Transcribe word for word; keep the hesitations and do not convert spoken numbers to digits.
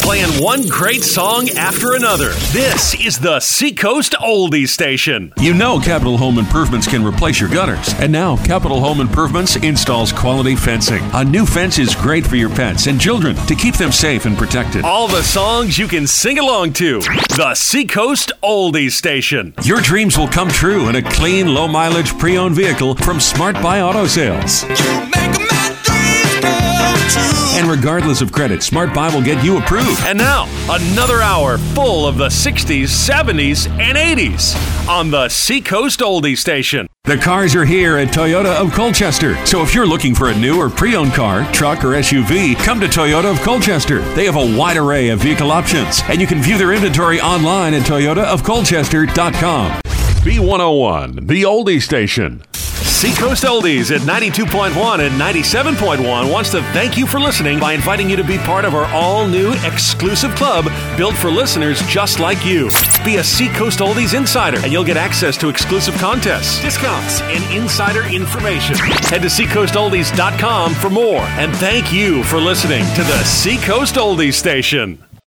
playing one great song after another. This is the Seacoast Oldies Station. You know Capital Home Improvements can replace your gutters. And now Capital Home Improvements installs quality fencing. A new fence is great for your pets and children to keep them safe and protected. All the songs you can sing along to. The Seacoast Oldies Station. Your dreams will come true in a clean, low-mileage pre-owned vehicle from Smart Buy Auto Sales. And regardless of credit, Smart Buy will get you approved. And now, another hour full of the sixties, seventies, and eighties on the Seacoast Oldies Station. The cars are here at Toyota of Colchester. So if you're looking for a new or pre-owned car, truck, or S U V, come to Toyota of Colchester. They have a wide array of vehicle options, and you can view their inventory online at toyota of colchester dot com. B one oh one, the Oldies Station. Seacoast Oldies at ninety-two point one and ninety-seven point one wants to thank you for listening by inviting you to be part of our all-new exclusive club built for listeners just like you. Be a Seacoast Oldies Insider, and you'll get access to exclusive contests, discounts, and insider information. Head to seacoast oldies dot com for more, and thank you for listening to the Seacoast Oldies Station.